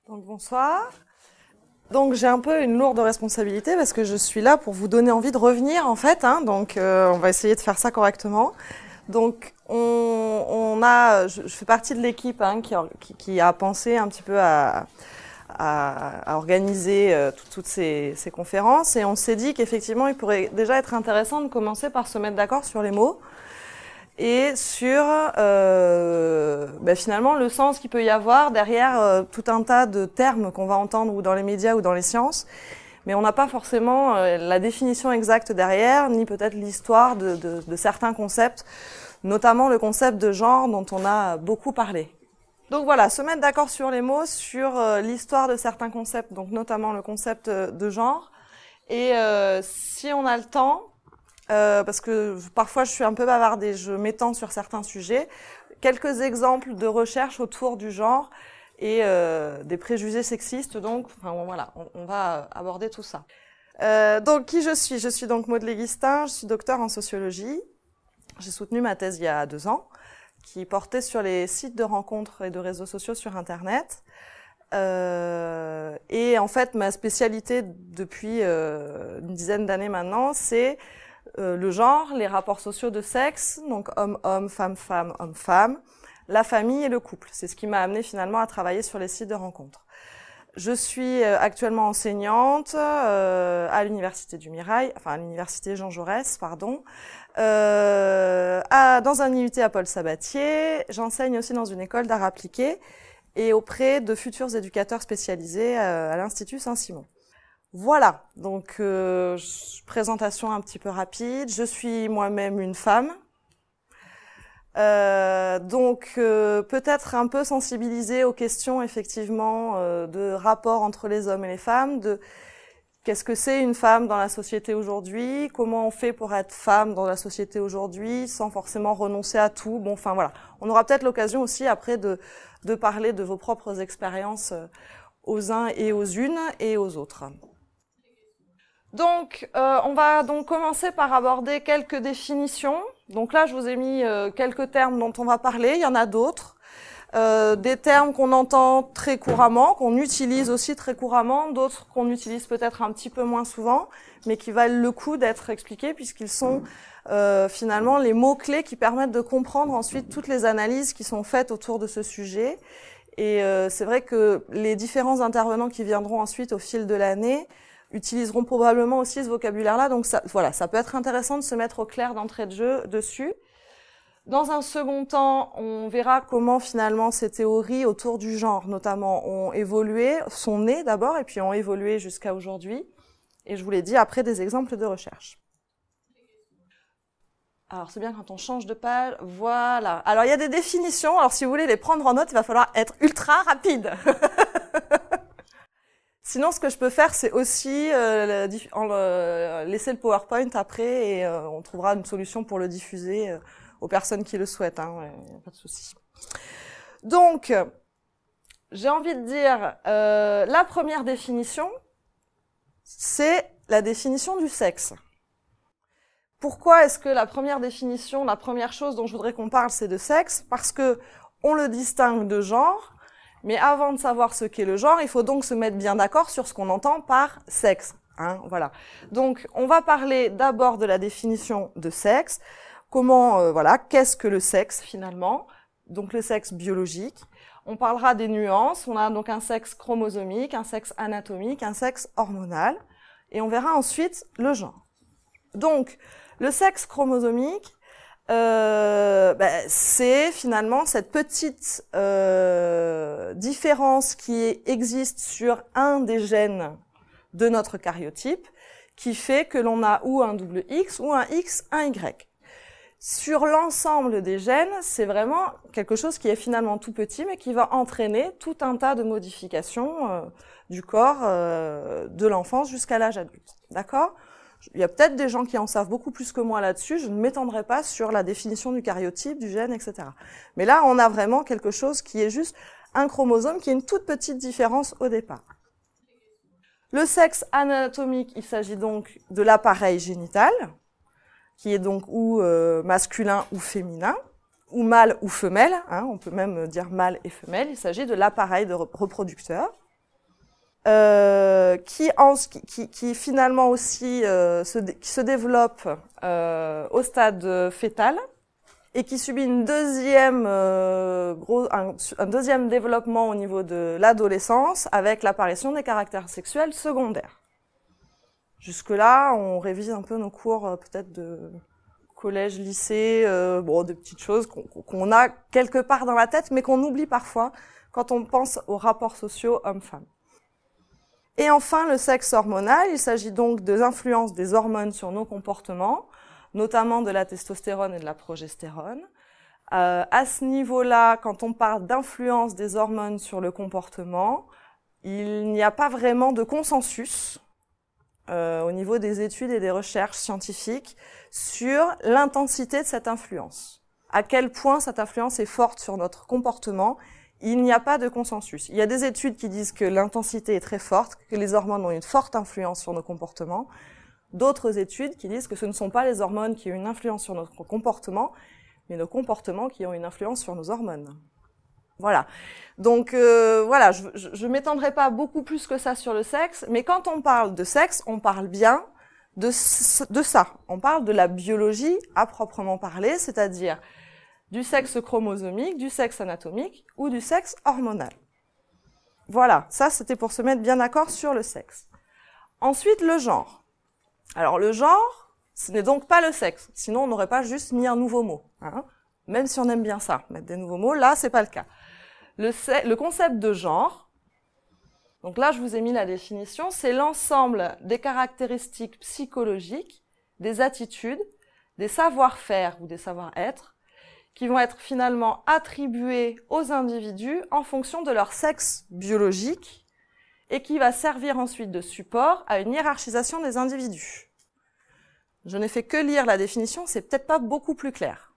Donc bonsoir. Donc j'ai un peu une lourde responsabilité parce que je suis là pour vous donner envie de revenir en fait. Donc on va essayer de faire ça correctement. Donc je fais partie de l'équipe qui a pensé un petit peu à organiser toutes ces conférences et on s'est dit qu'effectivement il pourrait déjà être intéressant de commencer par se mettre d'accord sur les mots et sur finalement le sens qu'il peut y avoir derrière tout un tas de termes qu'on va entendre ou dans les médias ou dans les sciences, mais on n'a pas forcément la définition exacte derrière, ni peut-être l'histoire de certains concepts, notamment le concept de genre dont on a beaucoup parlé. Donc voilà, se mettre d'accord sur les mots, sur l'histoire de certains concepts, donc notamment le concept de genre, et si on a le temps, parce que parfois je suis un peu bavarde et je m'étends sur certains sujets, quelques exemples de recherche autour du genre et des préjugés sexistes. Donc, voilà, on va aborder tout ça. Donc, qui je suis? Je suis donc Maud Léguistin, je suis docteur en sociologie. J'ai soutenu ma thèse il y a 2 ans, qui portait sur les sites de rencontres et de réseaux sociaux sur Internet. Et en fait, ma spécialité depuis une dizaine d'années maintenant, c'est le genre, les rapports sociaux de sexe, donc homme-homme, femme-femme, homme-femme, la famille et le couple. C'est ce qui m'a amené finalement à travailler sur les sites de rencontres. Je suis actuellement enseignante à l'université du Mirail, enfin à l'université Jean Jaurès, pardon, dans un IUT à Paul Sabatier. J'enseigne aussi dans une école d'art appliqué et auprès de futurs éducateurs spécialisés à l'Institut Saint-Simon. Voilà, donc présentation un petit peu rapide. Je suis moi-même une femme, donc peut-être un peu sensibilisée aux questions effectivement de rapport entre les hommes et les femmes, de qu'est-ce que c'est une femme dans la société aujourd'hui, comment on fait pour être femme dans la société aujourd'hui sans forcément renoncer à tout. Bon, enfin voilà, on aura peut-être l'occasion aussi après de parler de vos propres expériences aux uns et aux unes et aux autres. Donc, on va donc commencer par aborder quelques définitions. Donc là, je vous ai mis quelques termes dont on va parler. Il y en a d'autres. Des termes qu'on entend très couramment, qu'on utilise aussi très couramment, d'autres qu'on utilise peut-être un petit peu moins souvent, mais qui valent le coup d'être expliqués puisqu'ils sont finalement les mots-clés qui permettent de comprendre ensuite toutes les analyses qui sont faites autour de ce sujet. Et c'est vrai que les différents intervenants qui viendront ensuite au fil de l'année utiliseront probablement aussi ce vocabulaire-là. Donc ça peut être intéressant de se mettre au clair d'entrée de jeu dessus. Dans un second temps, on verra comment finalement ces théories autour du genre, notamment, ont évolué, sont nées d'abord et puis ont évolué jusqu'à aujourd'hui. Et je vous l'ai dit, après des exemples de recherche. Alors c'est bien quand on change de page, voilà. Alors il y a des définitions, alors si vous voulez les prendre en note, il va falloir être ultra rapide. Sinon, ce que je peux faire, c'est aussi laisser le PowerPoint après et on trouvera une solution pour le diffuser aux personnes qui le souhaitent. Pas de souci. Donc, j'ai envie de dire, la première définition, c'est la définition du sexe. Pourquoi est-ce que la première définition, la première chose dont je voudrais qu'on parle, c'est de sexe? Parce que on le distingue de genre. Mais avant de savoir ce qu'est le genre, il faut donc se mettre bien d'accord sur ce qu'on entend par sexe. Voilà. Donc, on va parler d'abord de la définition de sexe. Qu'est-ce que le sexe finalement? Donc, le sexe biologique. On parlera des nuances. On a donc un sexe chromosomique, un sexe anatomique, un sexe hormonal. Et on verra ensuite le genre. Donc, le sexe chromosomique, c'est finalement cette petite différence qui existe sur un des gènes de notre karyotype qui fait que l'on a ou un double X ou un X, un Y. Sur l'ensemble des gènes, c'est vraiment quelque chose qui est finalement tout petit mais qui va entraîner tout un tas de modifications du corps de l'enfance jusqu'à l'âge adulte. D'accord ? Il y a peut-être des gens qui en savent beaucoup plus que moi là-dessus. Je ne m'étendrai pas sur la définition du karyotype, du gène, etc. Mais là, on a vraiment quelque chose qui est juste un chromosome, qui est une toute petite différence au départ. Le sexe anatomique, il s'agit donc de l'appareil génital, qui est donc ou masculin ou féminin, ou mâle ou femelle. On peut même dire mâle et femelle. Il s'agit de l'appareil reproducteur. qui finalement aussi qui se développe au stade fœtal et qui subit une deuxième un deuxième développement au niveau de l'adolescence avec l'apparition des caractères sexuels secondaires. Jusque-là, on révise un peu nos cours peut-être de collège, lycée, des petites choses qu'on a quelque part dans la tête, mais qu'on oublie parfois quand on pense aux rapports sociaux hommes-femmes. Et enfin, le sexe hormonal, il s'agit donc de l'influence des hormones sur nos comportements, notamment de la testostérone et de la progestérone. À ce niveau-là, quand on parle d'influence des hormones sur le comportement, il n'y a pas vraiment de consensus au niveau des études et des recherches scientifiques sur l'intensité de cette influence. À quel point cette influence est forte sur notre comportement, il n'y a pas de consensus. Il y a des études qui disent que l'intensité est très forte, que les hormones ont une forte influence sur nos comportements. D'autres études qui disent que ce ne sont pas les hormones qui ont une influence sur notre comportement, mais nos comportements qui ont une influence sur nos hormones. Voilà. Donc voilà, je m'étendrai pas beaucoup plus que ça sur le sexe, mais quand on parle de sexe, on parle bien de ça. On parle de la biologie à proprement parler, c'est-à-dire du sexe chromosomique, du sexe anatomique ou du sexe hormonal. Voilà, ça c'était pour se mettre bien d'accord sur le sexe. Ensuite, le genre. Alors le genre, ce n'est donc pas le sexe, sinon on n'aurait pas juste mis un nouveau mot. Hein. Même si on aime bien ça, mettre des nouveaux mots, là c'est pas le cas. Le concept de genre, donc là je vous ai mis la définition, c'est l'ensemble des caractéristiques psychologiques, des attitudes, des savoir-faire ou des savoir-être, qui vont être finalement attribués aux individus en fonction de leur sexe biologique et qui va servir ensuite de support à une hiérarchisation des individus. Je n'ai fait que lire la définition, c'est peut-être pas beaucoup plus clair.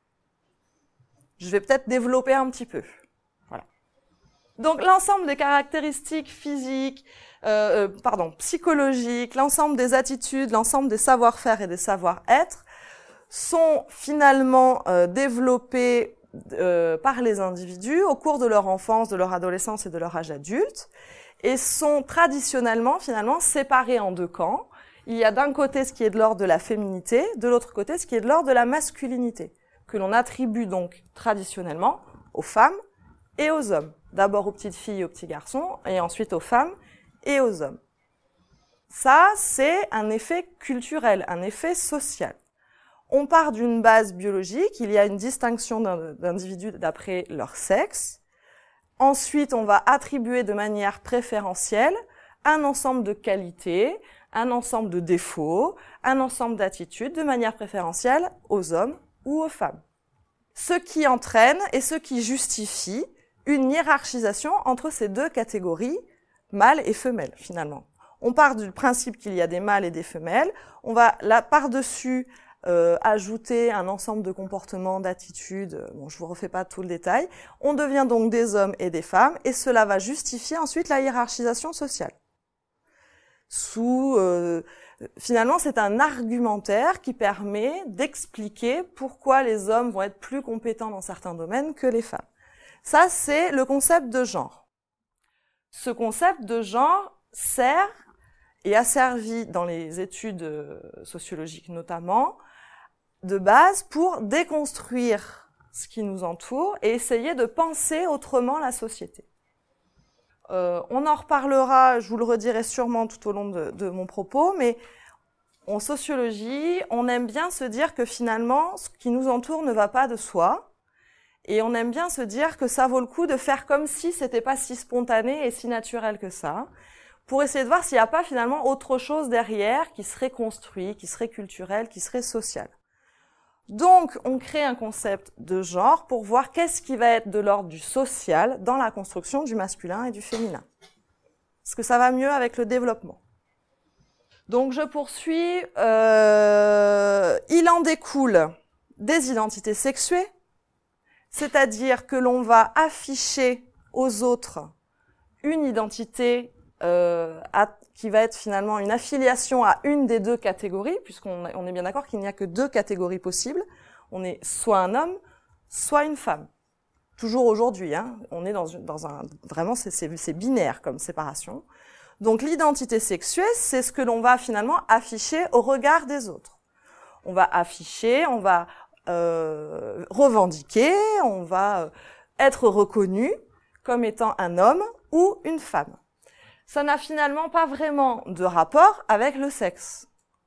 Je vais peut-être développer un petit peu. Voilà. Donc l'ensemble des caractéristiques physiques, psychologiques, l'ensemble des attitudes, l'ensemble des savoir-faire et des savoir-être sont finalement développés par les individus au cours de leur enfance, de leur adolescence et de leur âge adulte, et sont traditionnellement finalement séparés en deux camps. Il y a d'un côté ce qui est de l'ordre de la féminité, de l'autre côté ce qui est de l'ordre de la masculinité, que l'on attribue donc traditionnellement aux femmes et aux hommes. D'abord aux petites filles et aux petits garçons, et ensuite aux femmes et aux hommes. Ça, c'est un effet culturel, un effet social. On part d'une base biologique, il y a une distinction d'individus d'après leur sexe. Ensuite, on va attribuer de manière préférentielle un ensemble de qualités, un ensemble de défauts, un ensemble d'attitudes de manière préférentielle aux hommes ou aux femmes. Ce qui entraîne et ce qui justifie une hiérarchisation entre ces deux catégories, mâles et femelles, finalement. On part du principe qu'il y a des mâles et des femelles, on va là par-dessus ajouter un ensemble de comportements, d'attitudes, je vous refais pas tout le détail. On devient donc des hommes et des femmes, et cela va justifier ensuite la hiérarchisation sociale. Finalement, c'est un argumentaire qui permet d'expliquer pourquoi les hommes vont être plus compétents dans certains domaines que les femmes. Ça, c'est le concept de genre. Ce concept de genre sert et a servi dans les études sociologiques notamment, de base pour déconstruire ce qui nous entoure et essayer de penser autrement la société. On en reparlera, je vous le redirai sûrement tout au long de mon propos, mais en sociologie, on aime bien se dire que finalement, ce qui nous entoure ne va pas de soi, et on aime bien se dire que ça vaut le coup de faire comme si c'était pas si spontané et si naturel que ça, pour essayer de voir s'il n'y a pas finalement autre chose derrière qui serait construit, qui serait culturel, qui serait social. Donc, on crée un concept de genre pour voir qu'est-ce qui va être de l'ordre du social dans la construction du masculin et du féminin. Est-ce que ça va mieux avec le développement? Donc, je poursuis. Il en découle des identités sexuées, c'est-à-dire que l'on va afficher aux autres une identité qui va être finalement une affiliation à une des deux catégories, puisqu'on est bien d'accord qu'il n'y a que deux catégories possibles. On est soit un homme, soit une femme. Toujours aujourd'hui, hein, on est dans un vraiment c'est binaire comme séparation. Donc l'identité sexuée, c'est ce que l'on va finalement afficher au regard des autres. On va afficher, on va revendiquer, on va être reconnu comme étant un homme ou une femme. Ça n'a finalement pas vraiment de rapport avec le sexe.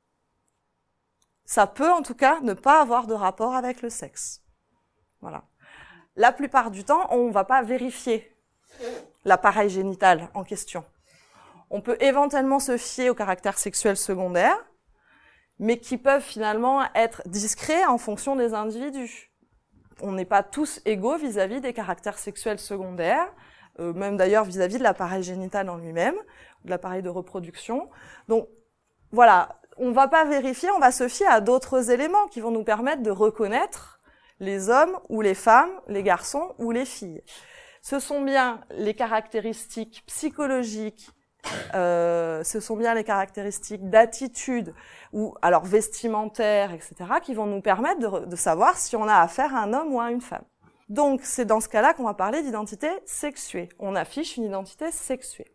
Ça peut en tout cas ne pas avoir de rapport avec le sexe. Voilà. La plupart du temps, on ne va pas vérifier l'appareil génital en question. On peut éventuellement se fier au caractère sexuel secondaire, mais qui peuvent finalement être discrets en fonction des individus. On n'est pas tous égaux vis-à-vis des caractères sexuels secondaires, même d'ailleurs vis-à-vis de l'appareil génital en lui-même, de l'appareil de reproduction. Donc voilà, on ne va pas vérifier, on va se fier à d'autres éléments qui vont nous permettre de reconnaître les hommes ou les femmes, les garçons ou les filles. Ce sont bien les caractéristiques psychologiques, ce sont bien les caractéristiques d'attitude ou alors vestimentaires, etc., qui vont nous permettre de savoir si on a affaire à un homme ou à une femme. Donc, c'est dans ce cas-là qu'on va parler d'identité sexuée. On affiche une identité sexuée.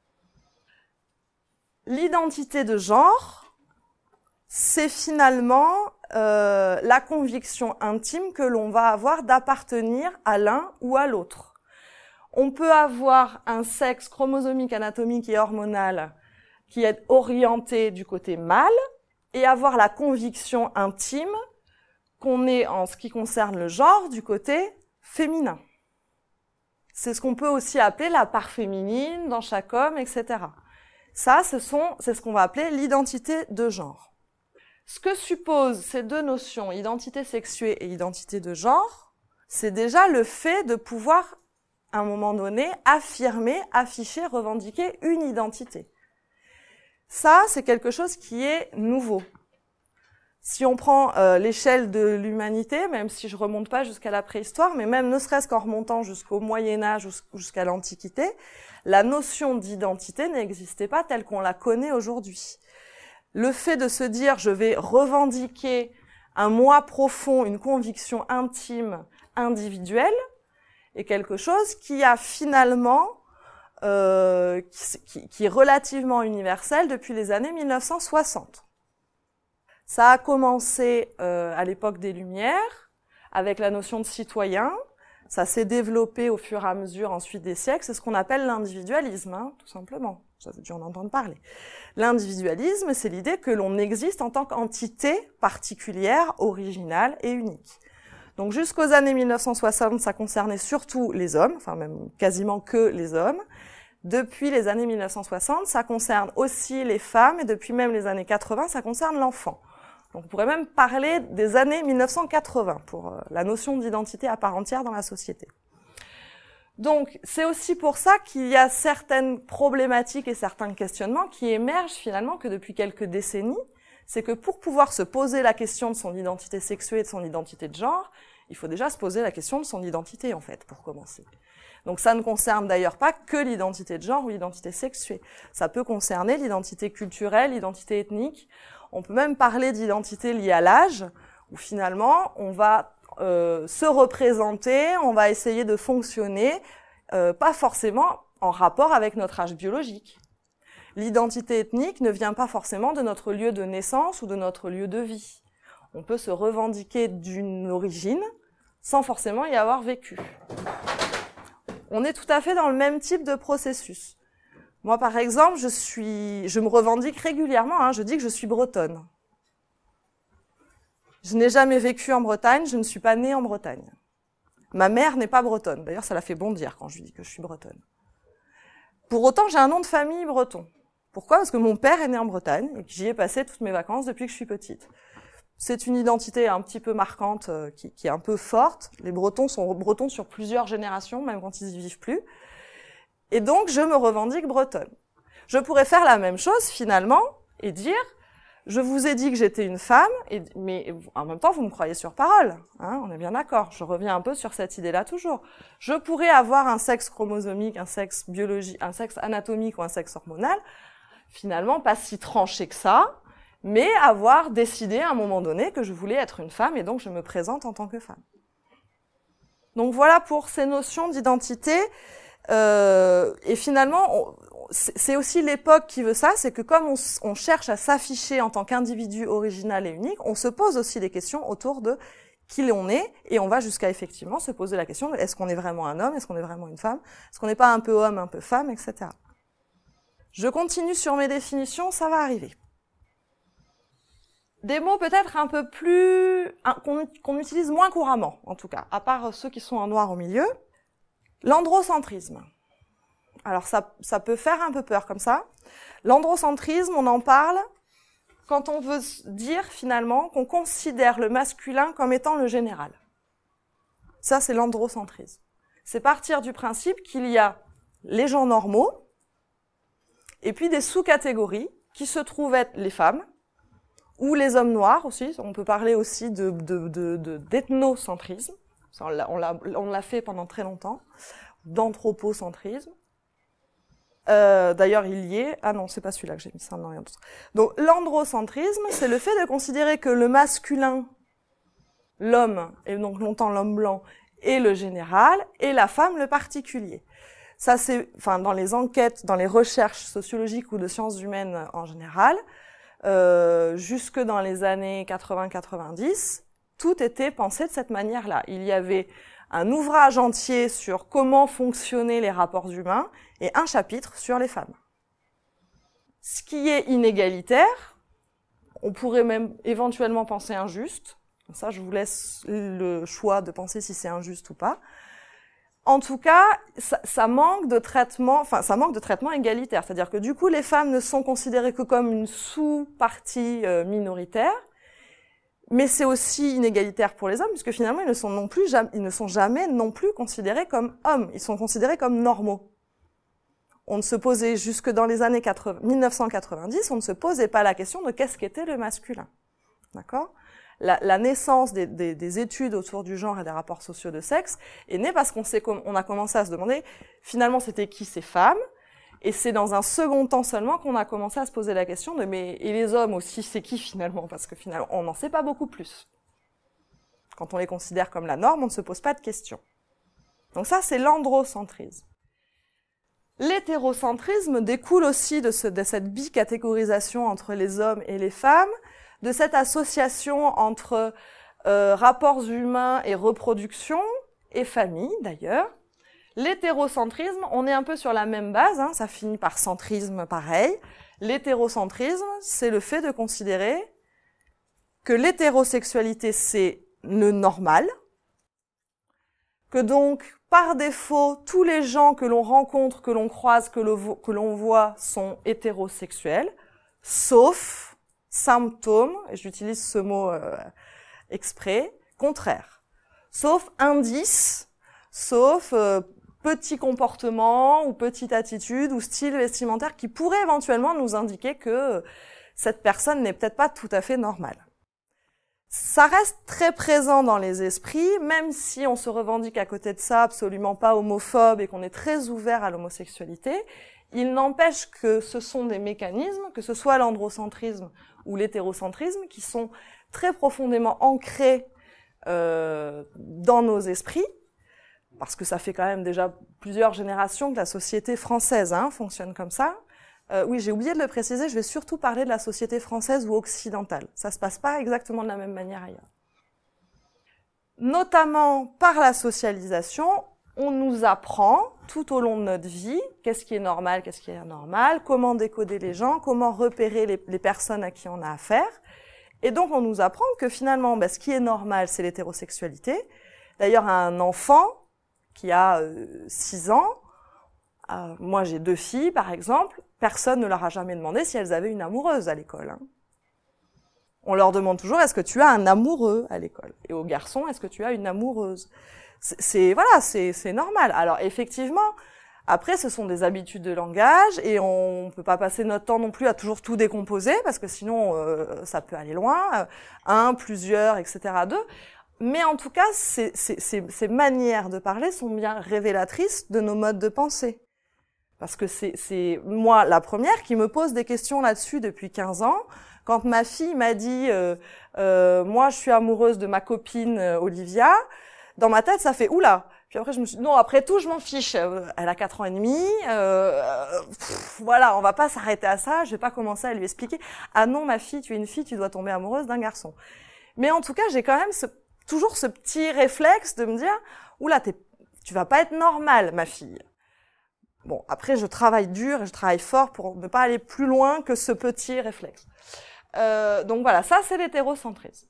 L'identité de genre, c'est finalement la conviction intime que l'on va avoir d'appartenir à l'un ou à l'autre. On peut avoir un sexe chromosomique, anatomique et hormonal qui est orienté du côté mâle et avoir la conviction intime qu'on est, en ce qui concerne le genre, du côté féminin. C'est ce qu'on peut aussi appeler la part féminine dans chaque homme, etc. Ça, c'est ce qu'on va appeler l'identité de genre. Ce que supposent ces deux notions, identité sexuée et identité de genre, c'est déjà le fait de pouvoir à un moment donné, affirmer, afficher, revendiquer une identité. Ça, c'est quelque chose qui est nouveau. Si on prend l'échelle de l'humanité, même si je remonte pas jusqu'à la préhistoire, mais même ne serait-ce qu'en remontant jusqu'au Moyen-Âge, jusqu'à l'Antiquité, la notion d'identité n'existait pas telle qu'on la connaît aujourd'hui. Le fait de se dire « je vais revendiquer un moi profond, une conviction intime, individuelle », est quelque chose qui a finalement, qui est relativement universel depuis les années 1960. Ça a commencé à l'époque des Lumières, avec la notion de citoyen. Ça s'est développé au fur et à mesure ensuite des siècles. C'est ce qu'on appelle l'individualisme, hein, tout simplement. Ça veut dire en entendre parler. L'individualisme, c'est l'idée que l'on existe en tant qu'entité particulière, originale et unique. Donc jusqu'aux années 1960, ça concernait surtout les hommes, enfin même quasiment que les hommes. Depuis les années 1960, ça concerne aussi les femmes et depuis même les années 80, ça concerne l'enfant. Donc on pourrait même parler des années 1980 pour la notion d'identité à part entière dans la société. Donc c'est aussi pour ça qu'il y a certaines problématiques et certains questionnements qui émergent finalement que depuis quelques décennies. C'est que pour pouvoir se poser la question de son identité sexuée et de son identité de genre, il faut déjà se poser la question de son identité, en fait, pour commencer. Donc ça ne concerne d'ailleurs pas que l'identité de genre ou l'identité sexuée. Ça peut concerner l'identité culturelle, l'identité ethnique. On peut même parler d'identité liée à l'âge, où finalement, on va se représenter, on va essayer de fonctionner, pas forcément en rapport avec notre âge biologique. L'identité ethnique ne vient pas forcément de notre lieu de naissance ou de notre lieu de vie. On peut se revendiquer d'une origine sans forcément y avoir vécu. On est tout à fait dans le même type de processus. Moi, par exemple, je me revendique régulièrement, hein, je dis que je suis bretonne. Je n'ai jamais vécu en Bretagne, je ne suis pas née en Bretagne. Ma mère n'est pas bretonne. D'ailleurs, ça la fait bondir quand je lui dis que je suis bretonne. Pour autant, j'ai un nom de famille breton. Pourquoi ? Parce que mon père est né en Bretagne et que j'y ai passé toutes mes vacances depuis que je suis petite. C'est une identité un petit peu marquante, qui est un peu forte. Les Bretons sont bretons sur plusieurs générations, même quand ils y vivent plus. Et donc, je me revendique bretonne. Je pourrais faire la même chose, finalement, et dire, je vous ai dit que j'étais une femme, mais en même temps, vous me croyez sur parole. Hein, on est bien d'accord. Je reviens un peu sur cette idée-là toujours. Je pourrais avoir un sexe chromosomique, un sexe biologique, un sexe anatomique ou un sexe hormonal, finalement pas si tranché que ça, mais avoir décidé à un moment donné que je voulais être une femme et donc je me présente en tant que femme. Donc voilà pour ces notions d'identité. Et finalement, c'est aussi l'époque qui veut ça, c'est que comme on cherche à s'afficher en tant qu'individu original et unique, on se pose aussi des questions autour de qui l'on est, et on va jusqu'à effectivement se poser la question de est-ce qu'on est vraiment un homme, est-ce qu'on est vraiment une femme, est-ce qu'on n'est pas un peu homme, un peu femme, etc. Je continue sur mes définitions, ça va arriver. Des mots peut-être un peu plus, qu'on utilise moins couramment, en tout cas, à part ceux qui sont en noir au milieu. L'androcentrisme. Alors ça peut faire un peu peur comme ça. L'androcentrisme, on en parle quand on veut dire finalement qu'on considère le masculin comme étant le général. Ça, c'est l'androcentrisme. C'est partir du principe qu'il y a les gens normaux et puis des sous-catégories qui se trouvent être les femmes ou les hommes noirs aussi. On peut parler aussi d'ethnocentrisme. On l'a fait pendant très longtemps. D'anthropocentrisme. D'ailleurs, il y est... Ah non, c'est pas celui-là que j'ai mis, ça, non, rien d'autre. Donc, l'androcentrisme, c'est le fait de considérer que le masculin, l'homme, et donc longtemps l'homme blanc, est le général, et la femme le particulier. Ça, c'est, enfin, dans les enquêtes, dans les recherches sociologiques ou de sciences humaines en général, jusque dans les années 80-90, tout était pensé de cette manière-là. Il y avait un ouvrage entier sur comment fonctionnaient les rapports humains et un chapitre sur les femmes. Ce qui est inégalitaire, on pourrait même éventuellement penser injuste. Ça, je vous laisse le choix de penser si c'est injuste ou pas. En tout cas, ça manque de traitement, égalitaire. C'est-à-dire que du coup, les femmes ne sont considérées que comme une sous-partie minoritaire. Mais c'est aussi inégalitaire pour les hommes, puisque finalement, ils ne sont jamais non plus considérés comme hommes. Ils sont considérés comme normaux. On ne se posait, jusque dans les années 1990, on ne se posait pas la question de qu'est-ce qu'était le masculin. D'accord ? La naissance des études autour du genre et des rapports sociaux de sexe est née parce qu'on a commencé à se demander, finalement, c'était qui ces femmes ? Et c'est dans un second temps seulement qu'on a commencé à se poser la question de mais et les hommes aussi, c'est qui finalement ? Parce que finalement, on n'en sait pas beaucoup plus. Quand on les considère comme la norme, on ne se pose pas de questions. Donc ça, c'est l'androcentrisme. L'hétérocentrisme découle aussi de cette bicatégorisation entre les hommes et les femmes, de cette association entre rapports humains et reproduction, et famille d'ailleurs. L'hétérocentrisme, on est un peu sur la même base, hein, ça finit par centrisme pareil. L'hétérocentrisme, c'est le fait de considérer que l'hétérosexualité, c'est le normal, que donc, par défaut, tous les gens que l'on rencontre, que l'on croise, que l'on voit sont hétérosexuels, sauf symptômes, et j'utilise ce mot exprès, contraire. Sauf indice, sauf petit comportement ou petite attitude ou style vestimentaire qui pourrait éventuellement nous indiquer que cette personne n'est peut-être pas tout à fait normale. Ça reste très présent dans les esprits, même si on se revendique à côté de ça absolument pas homophobe et qu'on est très ouvert à l'homosexualité, il n'empêche que ce sont des mécanismes, que ce soit l'androcentrisme ou l'hétérocentrisme, qui sont très profondément ancrés dans nos esprits, parce que ça fait quand même déjà plusieurs générations que la société française fonctionne comme ça. Oui, j'ai oublié de le préciser, je vais surtout parler de la société française ou occidentale. Ça se passe pas exactement de la même manière ailleurs. Notamment par la socialisation, on nous apprend tout au long de notre vie qu'est-ce qui est normal, qu'est-ce qui est anormal, comment décoder les gens, comment repérer les personnes à qui on a affaire. Et donc on nous apprend que finalement, ce qui est normal, c'est l'hétérosexualité. D'ailleurs, un enfant qui a 6 ans, moi j'ai 2 filles par exemple, personne ne leur a jamais demandé si elles avaient une amoureuse à l'école. On leur demande toujours est-ce que tu as un amoureux à l'école ? Et aux garçons, est-ce que tu as une amoureuse ? C'est normal. Alors effectivement, après ce sont des habitudes de langage et on peut pas passer notre temps non plus à toujours tout décomposer parce que sinon ça peut aller loin, un, plusieurs, etc. deux. Mais en tout cas, ces manières de parler sont bien révélatrices de nos modes de pensée. Parce que c'est moi la première qui me pose des questions là-dessus depuis 15 ans. Quand ma fille m'a dit moi je suis amoureuse de ma copine Olivia, dans ma tête ça fait oula, Puis après, je me suis dit, non, après tout, je m'en fiche. Elle a 4 ans et demi. Voilà, on va pas s'arrêter à ça. Je vais pas commencer à lui expliquer. Ah non, ma fille, tu es une fille, tu dois tomber amoureuse d'un garçon. Mais en tout cas, j'ai quand même toujours ce petit réflexe de me dire, oula, tu vas pas être normale, ma fille. Bon, après, je travaille dur et je travaille fort pour ne pas aller plus loin que ce petit réflexe. Donc voilà, ça, c'est l'hétérocentrisme.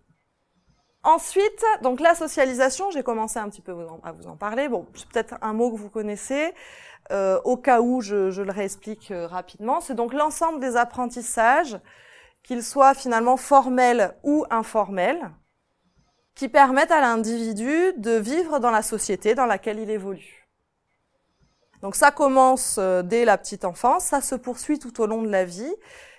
Ensuite, donc la socialisation, j'ai commencé un petit peu à vous en parler. Bon, c'est peut-être un mot que vous connaissez. Au cas où, je le réexplique rapidement. C'est donc l'ensemble des apprentissages, qu'ils soient finalement formels ou informels, qui permettent à l'individu de vivre dans la société dans laquelle il évolue. Donc ça commence dès la petite enfance, ça se poursuit tout au long de la vie.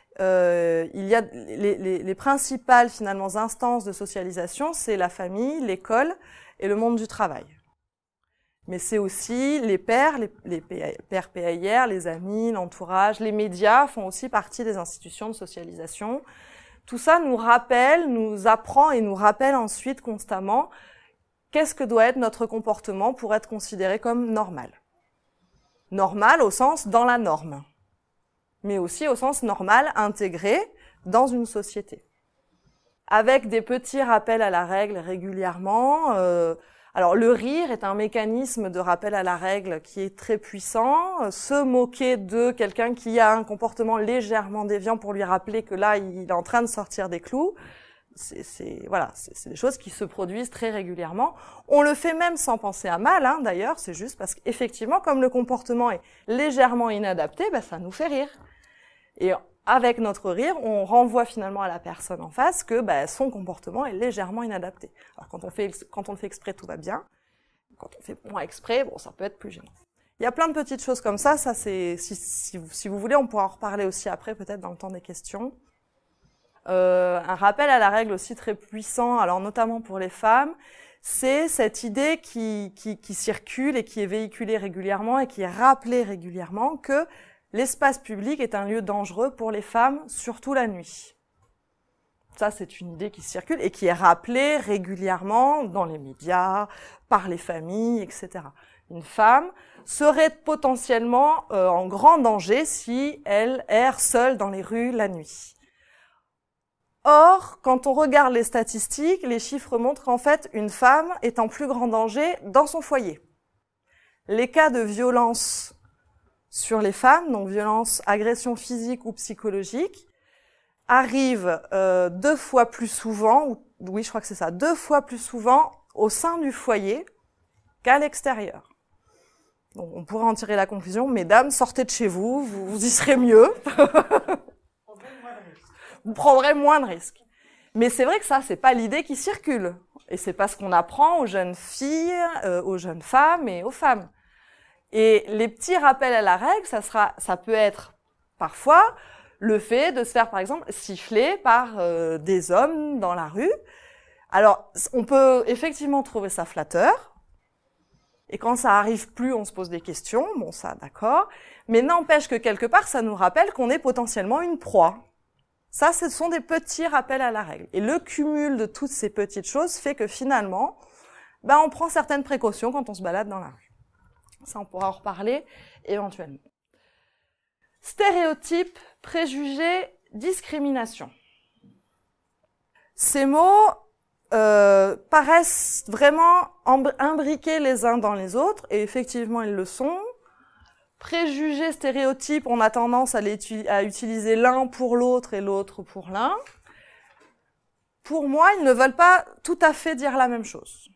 Il y a les principales finalement instances de socialisation, c'est la famille, l'école et le monde du travail. Mais c'est aussi les pairs, les pairs PAIR, les amis, l'entourage, les médias font aussi partie des institutions de socialisation. Tout ça nous rappelle, nous apprend et nous rappelle ensuite constamment qu'est-ce que doit être notre comportement pour être considéré comme normal. Normal au sens dans la norme, mais aussi au sens normal intégré dans une société. Avec des petits rappels à la règle régulièrement. Alors le rire est un mécanisme de rappel à la règle qui est très puissant. Se moquer de quelqu'un qui a un comportement légèrement déviant pour lui rappeler que là il est en train de sortir des clous, c'est des choses qui se produisent très régulièrement. On le fait même sans penser à mal, hein, d'ailleurs, c'est juste parce qu'effectivement, comme le comportement est légèrement inadapté, ça nous fait rire. Et avec notre rire, on renvoie finalement à la personne en face que son comportement est légèrement inadapté. Alors quand on le fait exprès, tout va bien. Quand on fait moins exprès, ça peut être plus gênant. Il y a plein de petites choses comme ça. Ça c'est si vous voulez, on pourra en reparler aussi après, peut-être dans le temps des questions. Un rappel à la règle aussi très puissant, alors notamment pour les femmes, c'est cette idée qui circule et qui est véhiculée régulièrement et qui est rappelée régulièrement que l'espace public est un lieu dangereux pour les femmes, surtout la nuit. Ça, c'est une idée qui circule et qui est rappelée régulièrement dans les médias, par les familles, etc. Une femme serait potentiellement en grand danger si elle erre seule dans les rues la nuit. Or, quand on regarde les statistiques, les chiffres montrent qu'en fait, une femme est en plus grand danger dans son foyer. Les cas de violence sur les femmes, donc violence, agression physique ou psychologique, arrivent 2 fois plus souvent, oui, je crois que c'est ça, 2 fois plus souvent au sein du foyer qu'à l'extérieur. Donc, on pourrait en tirer la conclusion, mesdames, sortez de chez vous, vous y serez mieux. Vous prendrez moins de risques. Mais c'est vrai que ça, c'est pas l'idée qui circule. Et c'est pas ce qu'on apprend aux jeunes filles, aux jeunes femmes et aux femmes. Et les petits rappels à la règle, ça peut être parfois le fait de se faire, par exemple, siffler par des hommes dans la rue. Alors, on peut effectivement trouver ça flatteur. Et quand ça arrive plus, on se pose des questions. Bon, ça, d'accord. Mais n'empêche que quelque part, ça nous rappelle qu'on est potentiellement une proie. Ça, ce sont des petits rappels à la règle. Et le cumul de toutes ces petites choses fait que finalement, on prend certaines précautions quand on se balade dans la rue. Ça, on pourra en reparler éventuellement. Stéréotypes, préjugés, discrimination. Ces mots paraissent vraiment imbriqués les uns dans les autres, et effectivement, ils le sont. Préjugés, stéréotypes, on a tendance à utiliser l'un pour l'autre et l'autre pour l'un. Pour moi, ils ne veulent pas tout à fait dire la même chose.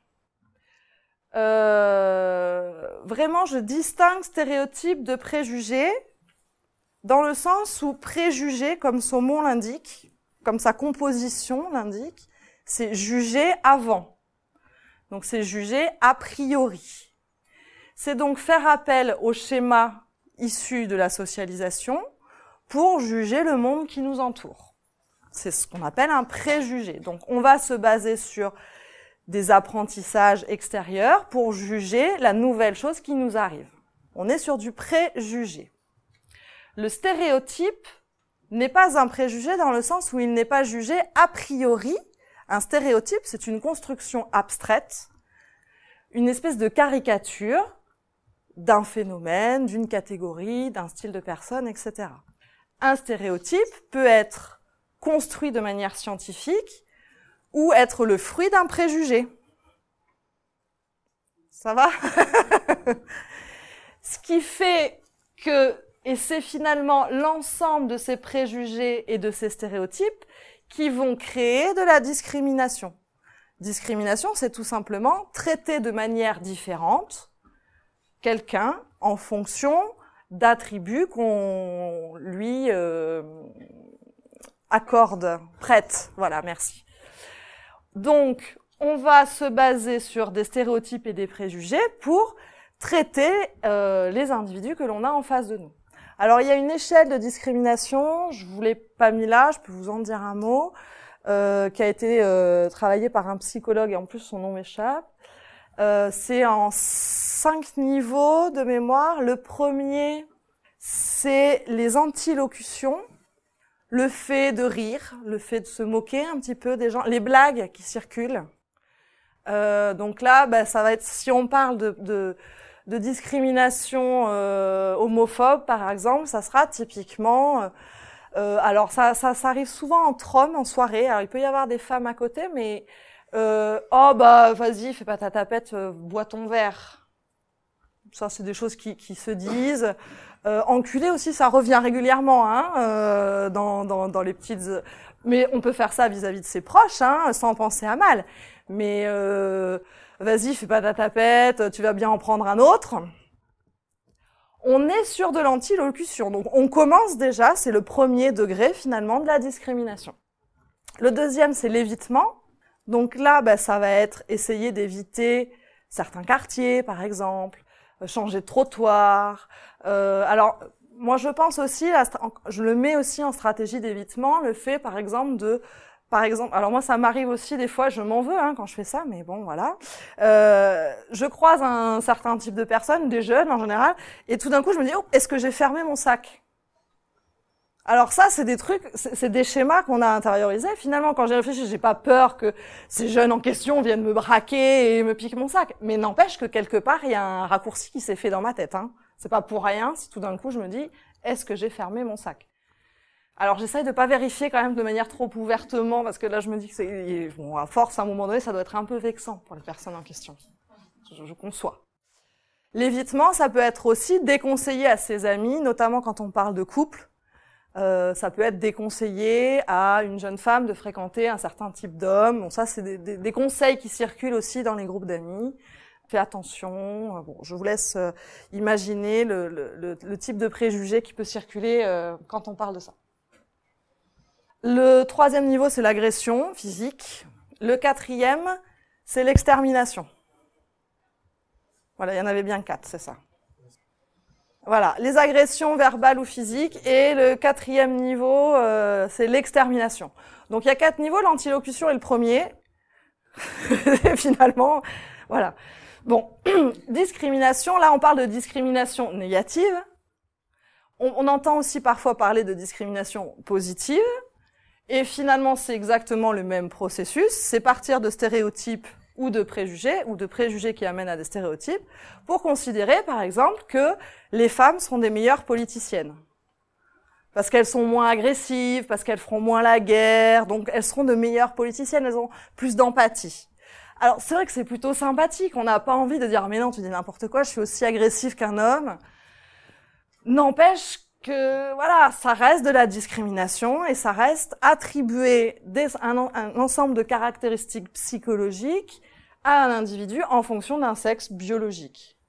Vraiment, je distingue stéréotypes de préjugés dans le sens où préjugé, comme son mot l'indique, comme sa composition l'indique, c'est juger avant. Donc c'est juger a priori. C'est donc faire appel au schéma issu de la socialisation pour juger le monde qui nous entoure. C'est ce qu'on appelle un préjugé. Donc on va se baser sur des apprentissages extérieurs pour juger la nouvelle chose qui nous arrive. On est sur du préjugé. Le stéréotype n'est pas un préjugé dans le sens où il n'est pas jugé a priori. Un stéréotype, c'est une construction abstraite une espèce de caricature d'un phénomène, d'une catégorie, d'un style de personne, etc. Un stéréotype peut être construit de manière scientifique ou être le fruit d'un préjugé. Ça va? Ce qui fait que, et c'est finalement l'ensemble de ces préjugés et de ces stéréotypes qui vont créer de la discrimination. Discrimination, c'est tout simplement traiter de manière différente quelqu'un en fonction d'attributs qu'on lui accorde, prête. Voilà, merci. Donc, on va se baser sur des stéréotypes et des préjugés pour traiter les individus que l'on a en face de nous. Alors, il y a une échelle de discrimination, je vous l'ai pas mis là, je peux vous en dire un mot, qui a été travaillée par un psychologue, et en plus son nom m'échappe. C'est en 5 niveaux de mémoire. Le premier, c'est les antilocutions, le fait de rire, le fait de se moquer un petit peu des gens, les blagues qui circulent. Donc là, ça va être, si on parle de discrimination homophobe, par exemple, ça sera typiquement... alors ça arrive souvent entre hommes, en soirée. Alors il peut y avoir des femmes à côté, mais... oh bah vas-y, fais pas ta tapette, bois ton verre. Ça, c'est des choses qui se disent. Enculé aussi, ça revient régulièrement, hein, dans les petites... Mais on peut faire ça vis-à-vis de ses proches, hein, sans penser à mal. Mais vas-y, fais pas ta tapette, tu vas bien en prendre un autre. On est sur de l'antilocution. Donc on commence déjà, c'est le premier degré finalement de la discrimination. Le deuxième, c'est l'évitement. Donc là, ça va être essayer d'éviter certains quartiers, par exemple, changer de trottoir. Alors, moi, je pense aussi, je le mets aussi en stratégie d'évitement, le fait, par exemple, alors moi, ça m'arrive aussi des fois, je m'en veux quand je fais ça, mais bon, voilà. Je croise un certain type de personnes, des jeunes en général, et tout d'un coup, je me dis, oh, est-ce que j'ai fermé mon sac ? Alors ça, c'est des trucs, c'est des schémas qu'on a intériorisés. Finalement, quand j'ai réfléchi, j'ai pas peur que ces jeunes en question viennent me braquer et me piquent mon sac. Mais n'empêche que quelque part, il y a un raccourci qui s'est fait dans ma tête. C'est pas pour rien si tout d'un coup je me dis, est-ce que j'ai fermé mon sac ? Alors j'essaye de pas vérifier quand même de manière trop ouvertement, parce que là je me dis que bon, à force, à un moment donné, ça doit être un peu vexant pour les personnes en question. Je conçois. L'évitement, ça peut être aussi déconseillé à ses amis, notamment quand on parle de couple. Ça peut être déconseillé à une jeune femme de fréquenter un certain type d'homme. Bon, ça, c'est des conseils qui circulent aussi dans les groupes d'amis. Fais attention. Bon, je vous laisse imaginer le type de préjugé qui peut circuler quand on parle de ça. Le troisième niveau, c'est l'agression physique. Le quatrième, c'est l'extermination. Voilà, il y en avait bien 4, c'est ça. Voilà, les agressions verbales ou physiques, et le quatrième niveau, c'est l'extermination. Donc il y a 4 niveaux, l'antilocution est le premier. Et finalement, voilà. Bon, discrimination, là on parle de discrimination négative. On entend aussi parfois parler de discrimination positive. Et finalement, c'est exactement le même processus. C'est partir de stéréotypes ou de préjugés qui amènent à des stéréotypes, pour considérer, par exemple, que les femmes sont des meilleures politiciennes. Parce qu'elles sont moins agressives, parce qu'elles feront moins la guerre, donc elles seront de meilleures politiciennes, elles ont plus d'empathie. Alors, c'est vrai que c'est plutôt sympathique, on n'a pas envie de dire « mais non, tu dis n'importe quoi, je suis aussi agressif qu'un homme ». N'empêche que, voilà, ça reste de la discrimination et ça reste attribuer un ensemble de caractéristiques psychologiques à un individu en fonction d'un sexe biologique.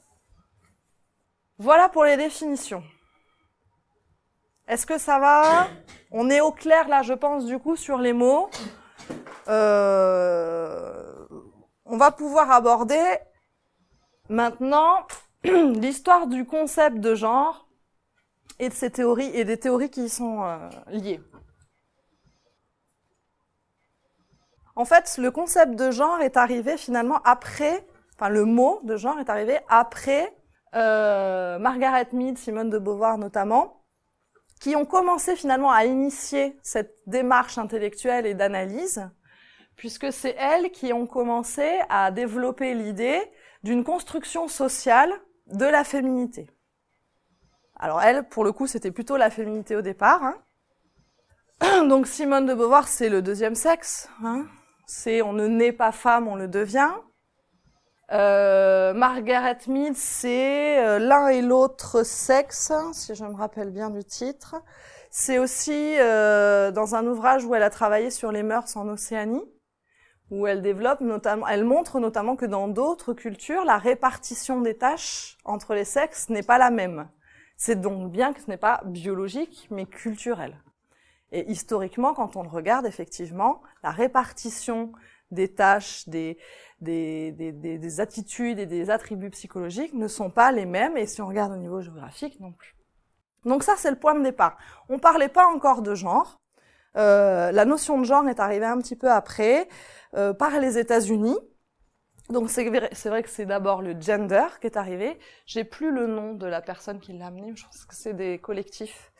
Voilà pour les définitions. Est-ce que ça va ? On est au clair là, je pense, du coup, sur les mots. On va pouvoir aborder maintenant l'histoire du concept de genre et de ses théories et des théories qui y sont liées. En fait, le concept de genre est arrivé finalement après, enfin le mot de genre est arrivé après Margaret Mead, Simone de Beauvoir notamment, qui ont commencé finalement à initier cette démarche intellectuelle et d'analyse, puisque c'est elles qui ont commencé à développer l'idée d'une construction sociale de la féminité. Alors elles, pour le coup, c'était plutôt la féminité au départ, hein. Donc Simone de Beauvoir, c'est le deuxième sexe, hein. C'est on ne naît pas femme, on le devient. Margaret Mead, c'est l'un et l'autre sexe, si je me rappelle bien du titre. C'est aussi dans un ouvrage où elle a travaillé sur les mœurs en Océanie, où elle développe notamment, elle montre notamment que dans d'autres cultures, la répartition des tâches entre les sexes n'est pas la même. C'est donc bien que ce n'est pas biologique, mais culturel. Et historiquement, quand on le regarde, effectivement, la répartition des tâches, des attitudes et des attributs psychologiques ne sont pas les mêmes, et si on regarde au niveau géographique, non plus. Donc ça, c'est le point de départ. On parlait pas encore de genre. La notion de genre est arrivée un petit peu après, par les États-Unis. Donc c'est vrai que c'est d'abord le gender qui est arrivé. J'ai plus le nom de la personne qui l'a amené, je pense que c'est des collectifs.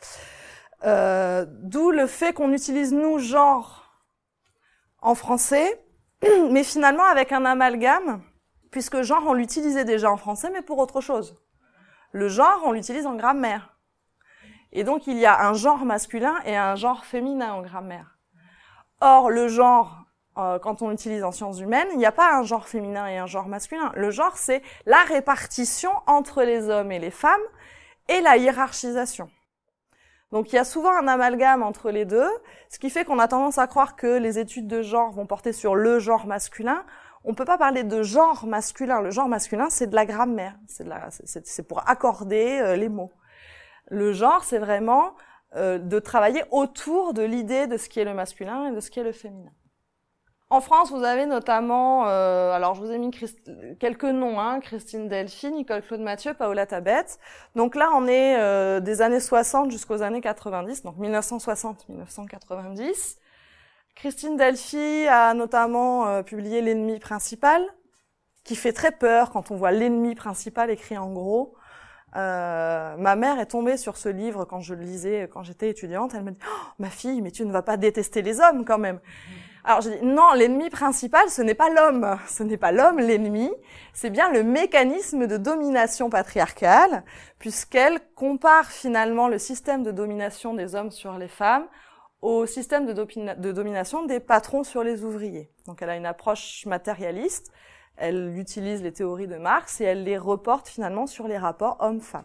D'où le fait qu'on utilise, nous, genre en français, mais finalement avec un amalgame, puisque genre, on l'utilisait déjà en français, mais pour autre chose. Le genre, on l'utilise en grammaire. Et donc, il y a un genre masculin et un genre féminin en grammaire. Or, le genre, quand on l'utilise en sciences humaines, il n'y a pas un genre féminin et un genre masculin. Le genre, c'est la répartition entre les hommes et les femmes et la hiérarchisation. Donc il y a souvent un amalgame entre les deux, ce qui fait qu'on a tendance à croire que les études de genre vont porter sur le genre masculin. On peut pas parler de genre masculin. Le genre masculin, c'est de la grammaire, c'est pour accorder les mots. Le genre, c'est vraiment de travailler autour de l'idée de ce qui est le masculin et de ce qui est le féminin. En France, vous avez notamment, alors je vous ai mis quelques noms, hein, Christine Delphi, Nicole Claude Mathieu, Paola Tabet. Donc là, on est des années 60 jusqu'aux années 90, donc 1960-1990. Christine Delphi a notamment publié L'ennemi principal, qui fait très peur quand on voit l'ennemi principal écrit en gros. Ma mère est tombée sur ce livre quand je le lisais, quand j'étais étudiante. Elle me dit « Oh, ma fille, mais tu ne vas pas détester les hommes quand même !» Alors je dis non, l'ennemi principal, ce n'est pas l'homme. Ce n'est pas l'homme, l'ennemi. C'est bien le mécanisme de domination patriarcale, puisqu'elle compare finalement le système de domination des hommes sur les femmes au système de domination des patrons sur les ouvriers. Donc elle a une approche matérialiste. Elle utilise les théories de Marx et elle les reporte finalement sur les rapports hommes-femmes.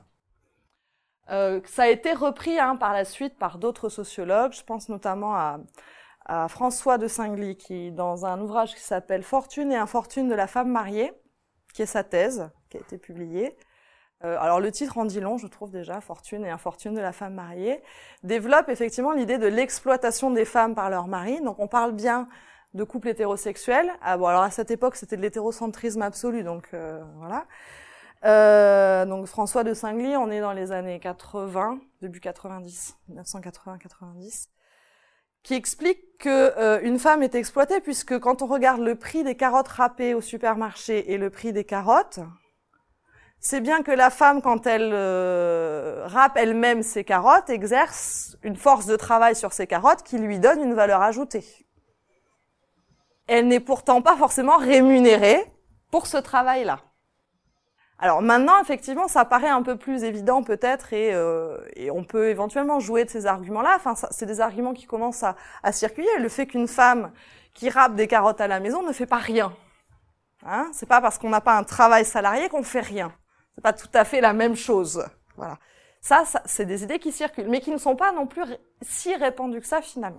Ça a été repris par la suite par d'autres sociologues. Je pense notamment à François de Singly, qui, dans un ouvrage qui s'appelle « Fortune et infortune de la femme mariée », qui est sa thèse, qui a été publiée. Alors le titre en dit long, je trouve déjà, « Fortune et infortune de la femme mariée », développe effectivement l'idée de l'exploitation des femmes par leur mari. Donc on parle bien de couple hétérosexuel. Ah bon, alors à cette époque, c'était de l'hétérocentrisme absolu, donc voilà. Donc François de Singly, on est dans les années 80, début 90, 1980-90. Qui explique que une femme est exploitée, puisque quand on regarde le prix des carottes râpées au supermarché et le prix des carottes, c'est bien que la femme, quand elle râpe elle-même ses carottes, exerce une force de travail sur ses carottes qui lui donne une valeur ajoutée. Elle n'est pourtant pas forcément rémunérée pour ce travail-là. Alors maintenant, effectivement, ça paraît un peu plus évident peut-être, et on peut éventuellement jouer de ces arguments-là. Enfin, c'est des arguments qui commencent à circuler. Le fait qu'une femme qui râpe des carottes à la maison ne fait pas rien. Hein, c'est pas parce qu'on n'a pas un travail salarié qu'on fait rien. C'est pas tout à fait la même chose. Voilà. Ça, c'est des idées qui circulent, mais qui ne sont pas non plus si répandues que ça finalement.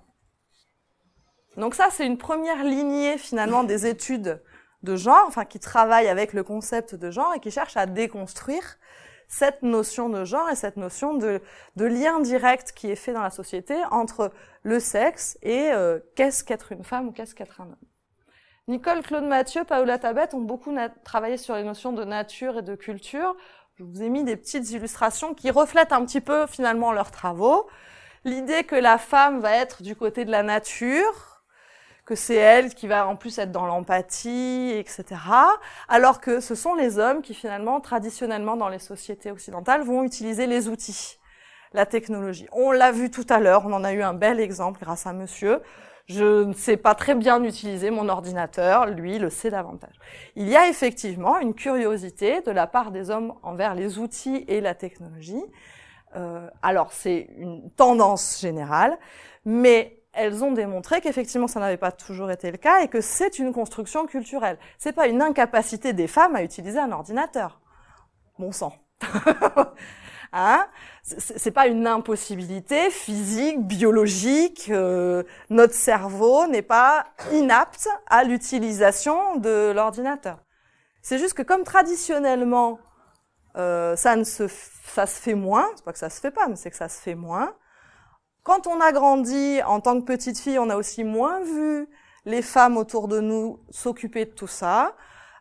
Donc ça, c'est une première lignée finalement des études de genre, enfin qui travaille avec le concept de genre et qui cherche à déconstruire cette notion de genre et cette notion de lien direct qui est fait dans la société entre le sexe et qu'est-ce qu'être une femme ou qu'est-ce qu'être un homme. Nicole Claude Mathieu, Paola Tabet ont beaucoup travaillé sur les notions de nature et de culture. Je vous ai mis des petites illustrations qui reflètent un petit peu finalement leurs travaux. L'idée que la femme va être du côté de la nature, que c'est elle qui va en plus être dans l'empathie, etc. Alors que ce sont les hommes qui finalement, traditionnellement dans les sociétés occidentales, vont utiliser les outils, la technologie. On l'a vu tout à l'heure, on en a eu un bel exemple grâce à monsieur. Je ne sais pas très bien utiliser mon ordinateur, lui le sait davantage. Il y a effectivement une curiosité de la part des hommes envers les outils et la technologie. Alors c'est une tendance générale, mais elles ont démontré qu'effectivement ça n'avait pas toujours été le cas et que c'est une construction culturelle. C'est pas une incapacité des femmes à utiliser un ordinateur. Bon sang. Hein, c'est pas une impossibilité physique, biologique. Notre cerveau n'est pas inapte à l'utilisation de l'ordinateur. C'est juste que comme traditionnellement, ça se fait moins. C'est pas que ça se fait pas, mais c'est que ça se fait moins. Quand on a grandi en tant que petite fille, on a aussi moins vu les femmes autour de nous s'occuper de tout ça.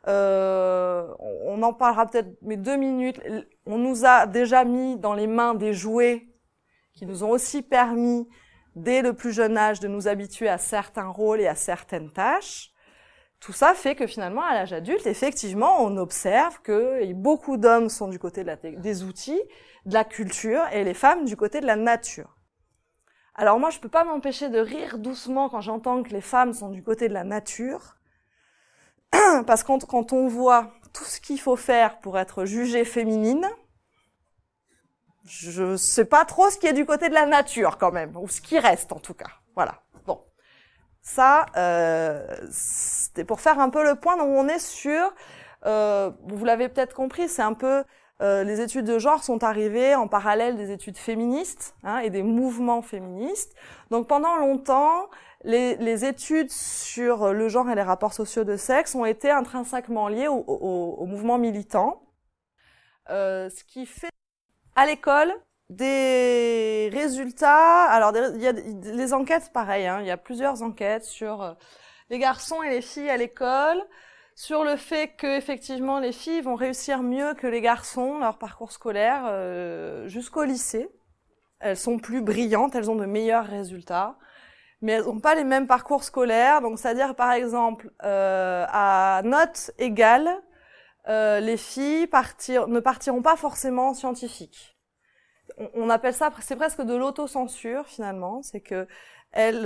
On en parlera peut-être, mais 2 minutes. On nous a déjà mis dans les mains des jouets qui nous ont aussi permis, dès le plus jeune âge, de nous habituer à certains rôles et à certaines tâches. Tout ça fait que finalement, à l'âge adulte, effectivement, on observe que beaucoup d'hommes sont du côté des outils, de la culture, et les femmes du côté de la nature. Alors moi, je peux pas m'empêcher de rire doucement quand j'entends que les femmes sont du côté de la nature, parce que quand on voit tout ce qu'il faut faire pour être jugée féminine, je sais pas trop ce qui est du côté de la nature quand même, ou ce qui reste en tout cas. Voilà. Bon, ça, c'était pour faire un peu le point. Donc on est sur, vous l'avez peut-être compris, c'est un peu les études de genre sont arrivées en parallèle des études féministes et des mouvements féministes. Donc pendant longtemps, les études sur le genre et les rapports sociaux de sexe ont été intrinsèquement liées au mouvement militant, ce qui fait à l'école des résultats. Alors il y a les enquêtes, pareil, il y a plusieurs enquêtes sur les garçons et les filles à l'école, sur le fait que effectivement les filles vont réussir mieux que les garçons leur parcours scolaire jusqu'au lycée. Elles sont plus brillantes, elles ont de meilleurs résultats, mais elles n'ont pas les mêmes parcours scolaires. Donc c'est-à-dire par exemple à notes égales, les filles ne partiront pas forcément scientifiques. On appelle ça, c'est presque de l'autocensure finalement, c'est que elles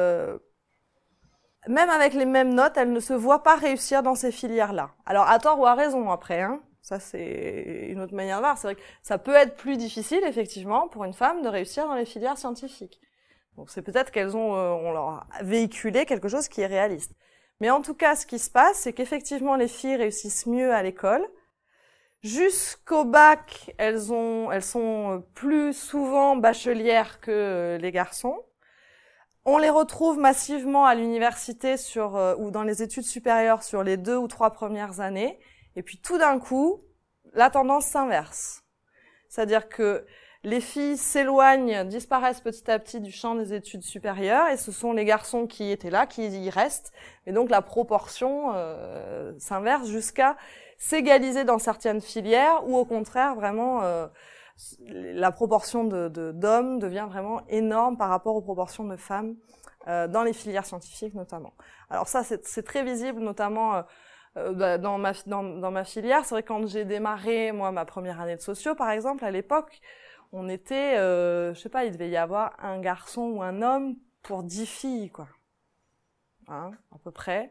même avec les mêmes notes, elles ne se voient pas réussir dans ces filières-là. Alors, à tort ou à raison, après, ça c'est une autre manière de voir. C'est vrai que ça peut être plus difficile, effectivement, pour une femme de réussir dans les filières scientifiques. Donc, c'est peut-être qu'elles on leur a véhiculé quelque chose qui est réaliste. Mais en tout cas, ce qui se passe, c'est qu'effectivement, les filles réussissent mieux à l'école. Jusqu'au bac, elles sont plus souvent bachelières que les garçons. On les retrouve massivement à l'université ou dans les études supérieures sur les 2 ou 3 premières années. Et puis tout d'un coup, la tendance s'inverse. C'est-à-dire que les filles disparaissent petit à petit du champ des études supérieures, et ce sont les garçons qui étaient là, qui y restent. Et donc la proportion s'inverse jusqu'à s'égaliser dans certaines filières, ou au contraire, vraiment, la proportion d'hommes devient vraiment énorme par rapport aux proportions de femmes dans les filières scientifiques notamment. Alors ça, c'est très visible, notamment dans ma filière. C'est vrai que quand j'ai démarré, moi, ma première année de socio, par exemple, à l'époque, on était, je sais pas, il devait y avoir un garçon ou un homme pour 10 filles, quoi. À peu près.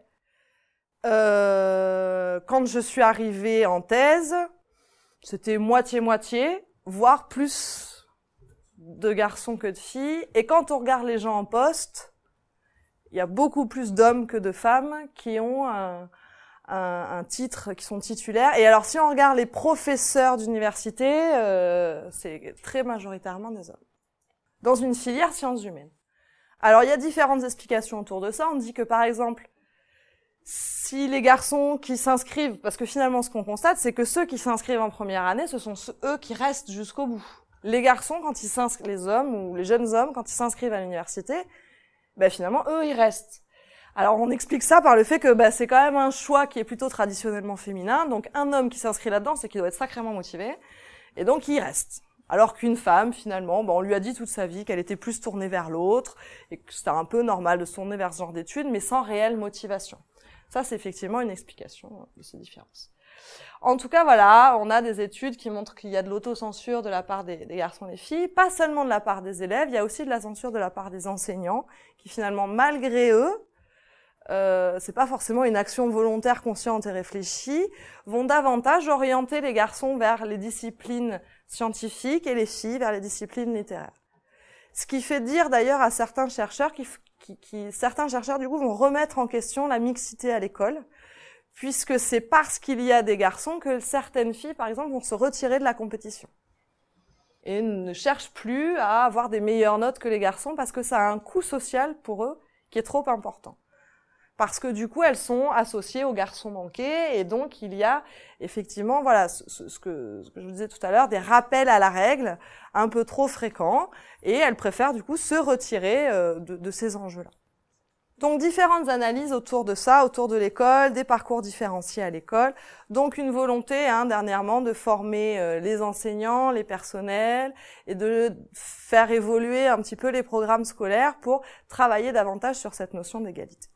Quand je suis arrivée en thèse, c'était moitié-moitié, voire plus de garçons que de filles. Et quand on regarde les gens en poste, il y a beaucoup plus d'hommes que de femmes qui ont un titre, qui sont titulaires. Et alors, si on regarde les professeurs d'université, c'est très majoritairement des hommes. Dans une filière sciences humaines. Alors, il y a différentes explications autour de ça. On dit que, par exemple, si les garçons qui s'inscrivent, parce que finalement ce qu'on constate, c'est que ceux qui s'inscrivent en première année, ce sont eux qui restent jusqu'au bout. Les garçons, quand ils s'inscrivent, les hommes ou les jeunes hommes, quand ils s'inscrivent à l'université, finalement eux ils restent. Alors on explique ça par le fait que c'est quand même un choix qui est plutôt traditionnellement féminin. Donc un homme qui s'inscrit là-dedans, c'est qu'il doit être sacrément motivé, et donc il reste. Alors qu'une femme, finalement, on lui a dit toute sa vie qu'elle était plus tournée vers l'autre, et que c'était un peu normal de se tourner vers ce genre d'études, mais sans réelle motivation. Ça, c'est effectivement une explication de ces différences. En tout cas, voilà, on a des études qui montrent qu'il y a de l'autocensure de la part des garçons et des filles, pas seulement de la part des élèves, il y a aussi de la censure de la part des enseignants, qui finalement, malgré eux, c'est pas forcément une action volontaire, consciente et réfléchie, vont davantage orienter les garçons vers les disciplines scientifiques et les filles vers les disciplines littéraires. Ce qui fait dire d'ailleurs à certains chercheurs certains chercheurs du coup vont remettre en question la mixité à l'école, puisque c'est parce qu'il y a des garçons que certaines filles, par exemple, vont se retirer de la compétition et ne cherchent plus à avoir des meilleures notes que les garçons parce que ça a un coût social pour eux qui est trop important. Parce que du coup, elles sont associées aux garçons manqués et donc il y a effectivement, voilà, ce que je vous disais tout à l'heure, des rappels à la règle un peu trop fréquents et elles préfèrent du coup se retirer de ces enjeux-là. Donc différentes analyses autour de ça, autour de l'école, des parcours différenciés à l'école. Donc une volonté, dernièrement, de former les enseignants, les personnels et de faire évoluer un petit peu les programmes scolaires pour travailler davantage sur cette notion d'égalité.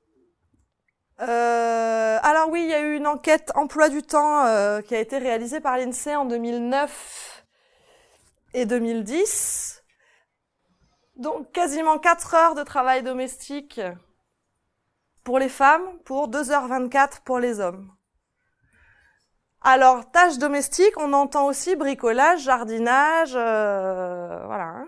Alors oui, il y a eu une enquête emploi du temps qui a été réalisée par l'INSEE en 2009 et 2010. Donc quasiment 4 heures de travail domestique pour les femmes, pour 2h24 pour les hommes. Alors, tâches domestiques, on entend aussi bricolage, jardinage, voilà.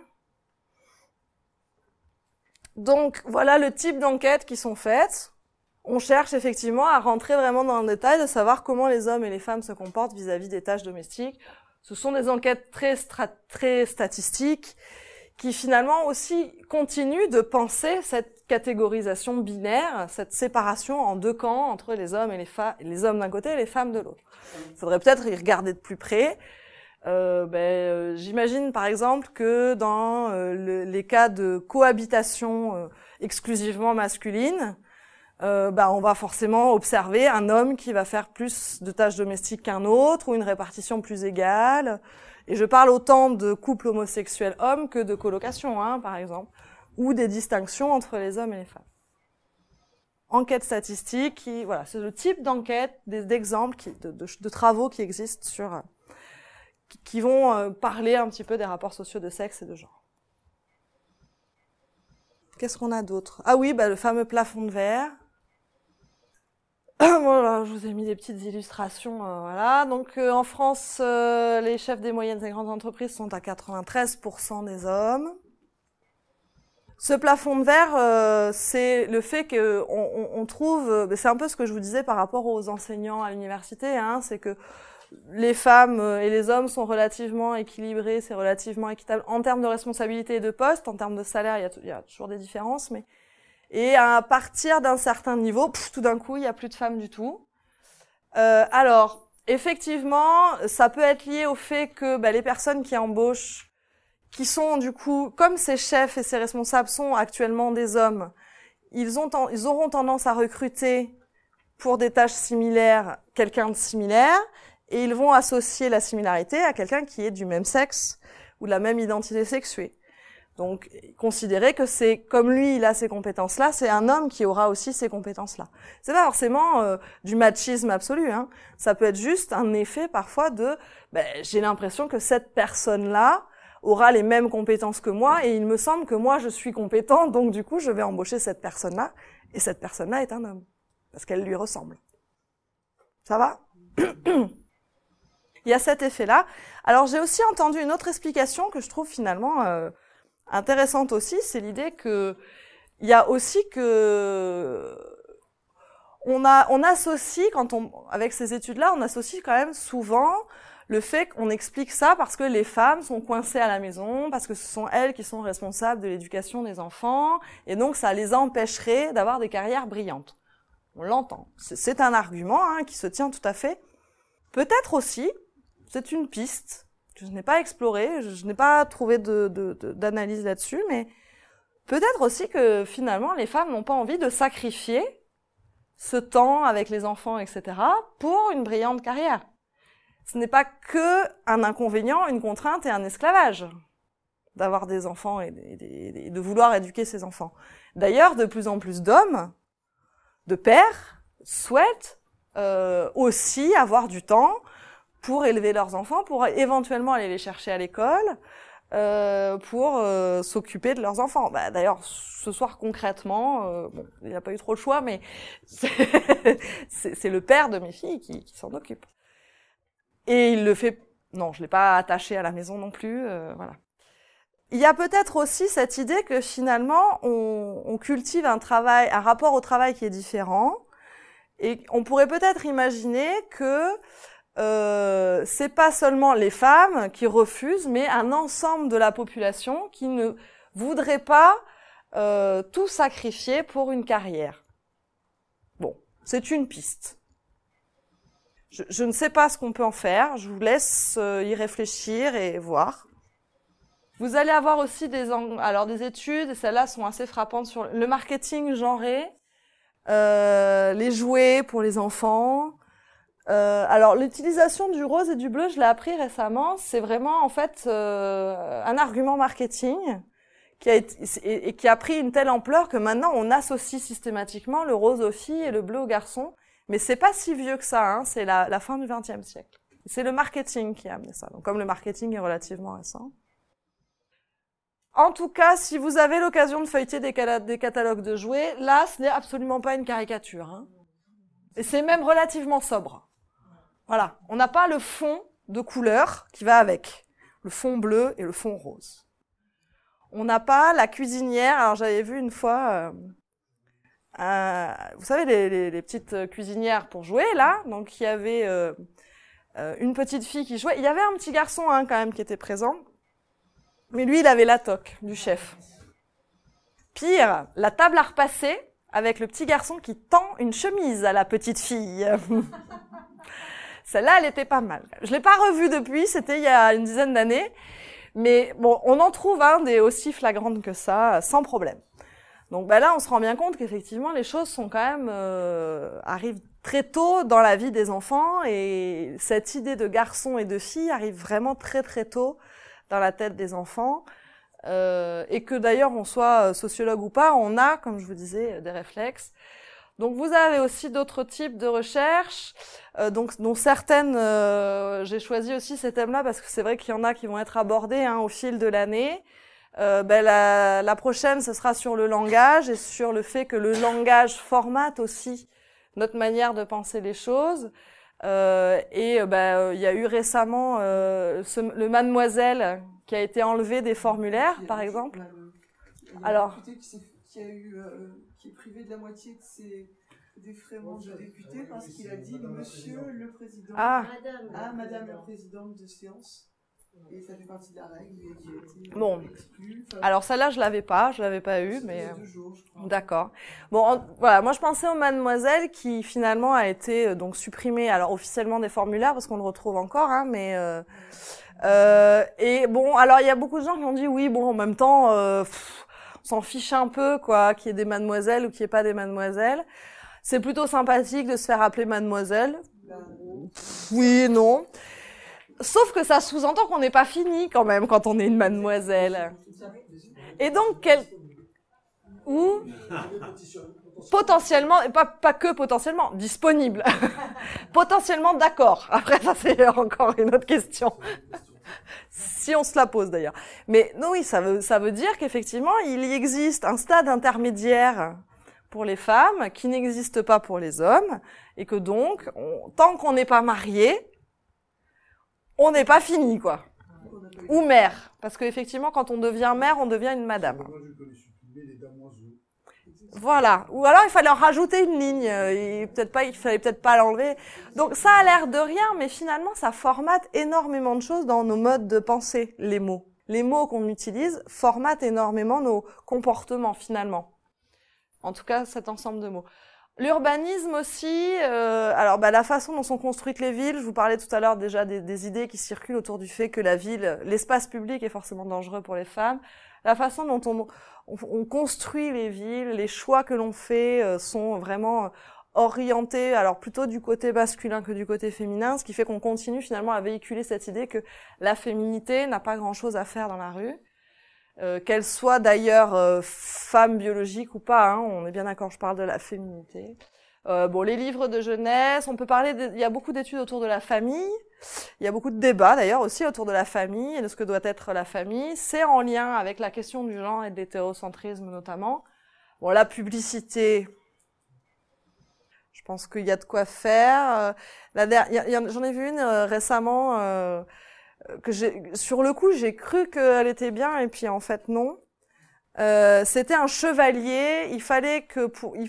Donc, voilà le type d'enquêtes qui sont faites. On cherche effectivement à rentrer vraiment dans le détail de savoir comment les hommes et les femmes se comportent vis-à-vis des tâches domestiques. Ce sont des enquêtes très statistiques qui finalement aussi continuent de penser cette catégorisation binaire, cette séparation en deux camps entre les hommes et les hommes d'un côté et les femmes de l'autre. Il faudrait peut-être y regarder de plus près. J'imagine par exemple que dans les cas de cohabitation exclusivement masculine, on va forcément observer un homme qui va faire plus de tâches domestiques qu'un autre, ou une répartition plus égale. Et je parle autant de couples homosexuels hommes que de colocation, par exemple, ou des distinctions entre les hommes et les femmes. Enquête statistique, voilà, c'est le type d'enquête, d'exemples, de travaux qui existent qui vont parler un petit peu des rapports sociaux de sexe et de genre. Qu'est-ce qu'on a d'autre? Ah oui, le fameux plafond de verre. Voilà, je vous ai mis des petites illustrations, voilà. Donc en France, les chefs des moyennes et grandes entreprises sont à 93% des hommes. Ce plafond de verre, c'est le fait que on trouve, c'est un peu ce que je vous disais par rapport aux enseignants à l'université, c'est que les femmes et les hommes sont relativement équilibrés, c'est relativement équitable en termes de responsabilité et de poste, en termes de salaire, il y a toujours des différences, mais et à partir d'un certain niveau, tout d'un coup, il n'y a plus de femmes du tout. Alors, effectivement, ça peut être lié au fait que les personnes qui embauchent, qui sont du coup, comme ces chefs et ces responsables sont actuellement des hommes, ils auront tendance à recruter pour des tâches similaires quelqu'un de similaire, et ils vont associer la similarité à quelqu'un qui est du même sexe ou de la même identité sexuée. Donc, considérer que c'est, comme lui, il a ces compétences-là, c'est un homme qui aura aussi ces compétences-là. C'est pas forcément du machisme absolu, Ça peut être juste un effet, parfois, j'ai l'impression que cette personne-là aura les mêmes compétences que moi, et il me semble que moi, je suis compétent, donc du coup, je vais embaucher cette personne-là, et cette personne-là est un homme. Parce qu'elle lui ressemble. Ça va? Il y a cet effet-là. Alors, j'ai aussi entendu une autre explication que je trouve finalement intéressante aussi, c'est l'idée que il y a aussi que on associe avec ces études-là, on associe quand même souvent le fait qu'on explique ça parce que les femmes sont coincées à la maison, parce que ce sont elles qui sont responsables de l'éducation des enfants, et donc ça les empêcherait d'avoir des carrières brillantes. On l'entend. C'est un argument qui se tient tout à fait. Peut-être aussi, c'est une piste que je n'ai pas explorée, je n'ai pas trouvé d'analyse là-dessus, mais peut-être aussi que finalement les femmes n'ont pas envie de sacrifier ce temps avec les enfants, etc., pour une brillante carrière. Ce n'est pas que un inconvénient, une contrainte et un esclavage d'avoir des enfants et de vouloir éduquer ses enfants. D'ailleurs, de plus en plus d'hommes, de pères, souhaitent aussi avoir du temps pour élever leurs enfants, pour éventuellement aller les chercher à l'école, pour s'occuper de leurs enfants. Bah, d'ailleurs, ce soir concrètement, bon, il n'y a pas eu trop le choix, mais c'est le père de mes filles qui s'en occupe. Et il le fait. Non, je l'ai pas attaché à la maison non plus. Voilà. Il y a peut-être aussi cette idée que finalement, on cultive un rapport au travail qui est différent, et on pourrait peut-être imaginer que c'est pas seulement les femmes qui refusent, mais un ensemble de la population qui ne voudrait pas tout sacrifier pour une carrière. Bon, c'est une piste. Je ne sais pas ce qu'on peut en faire. Je vous laisse y réfléchir et voir. Vous allez avoir aussi des études, et celles-là sont assez frappantes, sur le marketing genré, les jouets pour les enfants. Alors l'utilisation du rose et du bleu, je l'ai appris récemment, c'est vraiment en fait un argument marketing qui a pris une telle ampleur que maintenant on associe systématiquement le rose aux filles et le bleu aux garçons. Mais c'est pas si vieux que ça, hein, c'est la fin du XXe siècle. C'est le marketing qui a amené ça. Donc comme le marketing est relativement récent. En tout cas, si vous avez l'occasion de feuilleter des catalogues de jouets, là, ce n'est absolument pas une caricature. Hein. Et c'est même relativement sobre. Voilà, on n'a pas le fond de couleur qui va avec, le fond bleu et le fond rose. On n'a pas la cuisinière. Alors j'avais vu une fois, vous savez les petites cuisinières pour jouer là. Donc il y avait une petite fille qui jouait. Il y avait un petit garçon quand même qui était présent. Mais lui, il avait la toque du chef. Pire, la table à repasser avec le petit garçon qui tend une chemise à la petite fille. Celle-là, elle était pas mal. Je l'ai pas revue depuis, c'était il y a une dizaine d'années. Mais bon, on en trouve des aussi flagrantes que ça, sans problème. Donc là, on se rend bien compte qu'effectivement, les choses sont quand même arrivent très tôt dans la vie des enfants, et cette idée de garçon et de fille arrive vraiment très très tôt dans la tête des enfants, et que d'ailleurs on soit sociologue ou pas, on a, comme je vous disais, des réflexes. Donc vous avez aussi d'autres types de recherches, dont certaines, j'ai choisi aussi ces thèmes-là parce que c'est vrai qu'il y en a qui vont être abordés au fil de l'année. La prochaine, ce sera sur le langage et sur le fait que le langage formate aussi notre manière de penser les choses. Il y a eu récemment le mademoiselle qui a été enlevé des formulaires, par exemple. Alors, qui est privé de la moitié de ses défraiements de député parce qu'il a dit Monsieur le Président Madame la Présidente de séance. Et ça fait partie de la règle. Bon, alors celle-là je l'avais pas eu, mais d'accord. Bon, voilà, moi je pensais au mademoiselle qui finalement a été donc supprimée, alors officiellement des formulaires parce qu'on le retrouve encore, mais et bon, alors il y a beaucoup de gens qui ont dit oui, bon, en même temps, on s'en fiche un peu quoi, qu'il y ait des mademoiselles ou qu'il y ait pas des mademoiselles. C'est plutôt sympathique de se faire appeler mademoiselle. Oui, non. Sauf que ça sous-entend qu'on n'est pas fini quand même quand on est une mademoiselle. Et donc, potentiellement, et pas que potentiellement, disponible. Potentiellement d'accord. Après, ça c'est encore une autre question. Si on se la pose d'ailleurs. Mais non, oui, ça veut dire qu'effectivement, il y existe un stade intermédiaire pour les femmes qui n'existe pas pour les hommes, et que donc, tant qu'on n'est pas marié, on n'est pas fini, quoi. Ou mère. Parce qu'effectivement, quand on devient mère, on devient une madame. Voilà. Ou alors, il fallait en rajouter une ligne. Il fallait peut-être pas l'enlever. Donc, ça a l'air de rien, mais finalement, ça formate énormément de choses dans nos modes de pensée, les mots. Les mots qu'on utilise formatent énormément nos comportements, finalement. En tout cas, cet ensemble de mots. L'urbanisme aussi, la façon dont sont construites les villes, je vous parlais tout à l'heure déjà des idées qui circulent autour du fait que la ville, l'espace public est forcément dangereux pour les femmes. La façon dont on construit les villes, les choix que l'on fait sont vraiment orientés, alors plutôt du côté masculin que du côté féminin, ce qui fait qu'on continue finalement à véhiculer cette idée que la féminité n'a pas grand-chose à faire dans la rue. Qu'elle soit d'ailleurs femme biologique ou pas, on est bien d'accord, je parle de la féminité. Bon, les livres de jeunesse, on peut parler, il y a beaucoup d'études autour de la famille, il y a beaucoup de débats d'ailleurs aussi autour de la famille et de ce que doit être la famille. C'est en lien avec la question du genre et de l'hétérocentrisme notamment. Bon, la publicité, je pense qu'il y a de quoi faire. J'en ai vu une récemment que sur le coup, j'ai cru qu'elle était bien et puis en fait non. C'était un chevalier. Il fallait que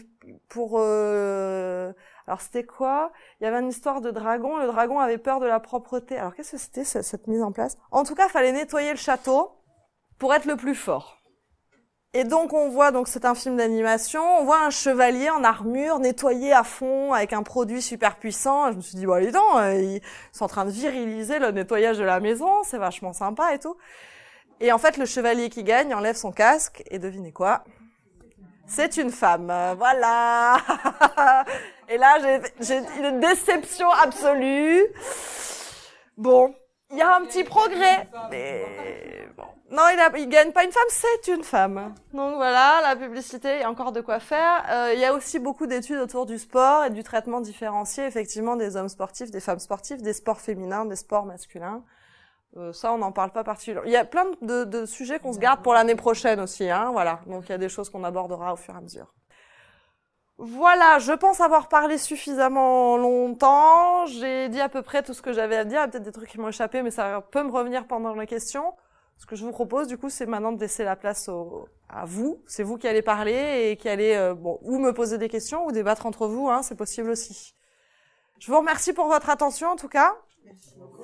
alors c'était quoi? Il y avait une histoire de dragon. Le dragon avait peur de la propreté. Alors qu'est-ce que c'était cette mise en place? En tout cas, il fallait nettoyer le château pour être le plus fort. Et donc on voit, donc c'est un film d'animation, on voit un chevalier en armure nettoyé à fond avec un produit super puissant. Je me suis dit, bon, dis donc, ils sont en train de viriliser le nettoyage de la maison, c'est vachement sympa et tout. Et en fait, le chevalier qui gagne enlève son casque et devinez quoi? C'est une femme. Voilà. Et là, j'ai une déception absolue. Bon, il y a un petit progrès, mais bon. Non, il gagne pas une femme, c'est une femme. Donc voilà, la publicité, il y a encore de quoi faire. Il y a aussi beaucoup d'études autour du sport et du traitement différencié, effectivement, des hommes sportifs, des femmes sportives, des sports féminins, des sports masculins. Ça, on n'en parle pas particulièrement. Il y a plein de sujets qu'on se garde pour l'année prochaine aussi, hein, voilà. Donc il y a des choses qu'on abordera au fur et à mesure. Voilà, je pense avoir parlé suffisamment longtemps. J'ai dit à peu près tout ce que j'avais à dire. Il y a peut-être des trucs qui m'ont échappé, mais ça peut me revenir pendant les questions. Ce que je vous propose, du coup, c'est maintenant de laisser la place à vous. C'est vous qui allez parler et qui allez, ou me poser des questions ou débattre entre vous, hein, c'est possible aussi. Je vous remercie pour votre attention, en tout cas. Merci beaucoup.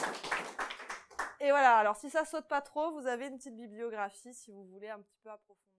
Et voilà, alors si ça saute pas trop, vous avez une petite bibliographie si vous voulez un petit peu approfondir.